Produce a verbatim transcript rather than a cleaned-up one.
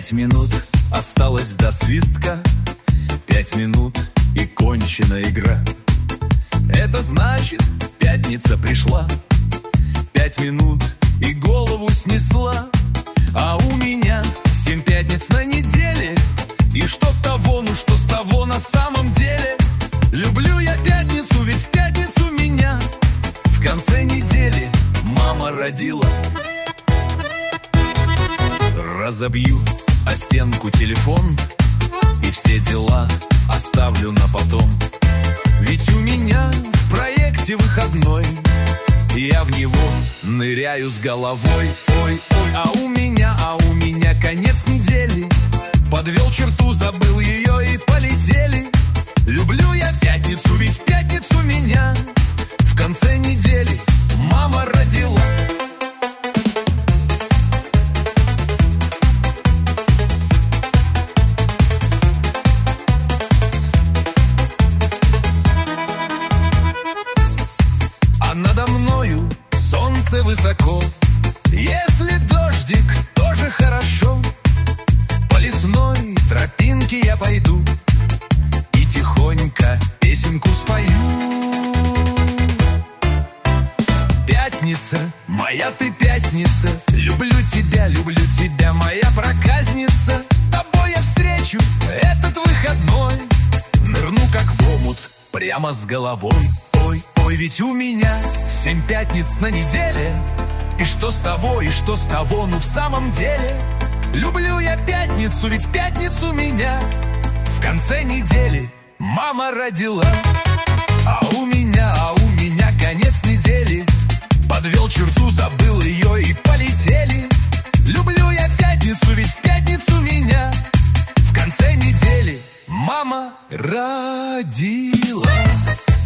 Пять минут осталось до свистка, пять минут и кончена игра. Это значит, пятница пришла. Пять минут и голову снесла. А у меня семь пятниц на неделе. И что с того, ну что с того на самом деле? Люблю я пятницу, ведь в пятницу меня в конце недели мама родила. Разобью о стенку телефон и все дела оставлю на потом. Ведь у меня в проекте выходной, я в него ныряю с головой. Ой, ой, а у меня, а у меня конец недели. Подвел черту, забыл ее и полетели. Люблю я пятницу, ведь в пятницу меня в конце недели мама родила. А надо мною солнце высоко. Если дождик, тоже хорошо. По лесной тропинке я пойду и тихонько песенку спою. Пятница, моя ты пятница. Люблю тебя, люблю тебя, моя проказница. С тобой я встречу этот выходной. Нырну как в омут, прямо с головой. Ой, ой, ведь у меня семь пятниц на неделе. И что с того, и что с того, ну в самом деле люблю я пятницу, ведь в пятницу меня в конце недели мама родила. А у меня, а у меня конец недели. Подвел черту, забыл ее и полетели. Люблю я пятницу, ведь в пятницу меня в конце недели мама родила.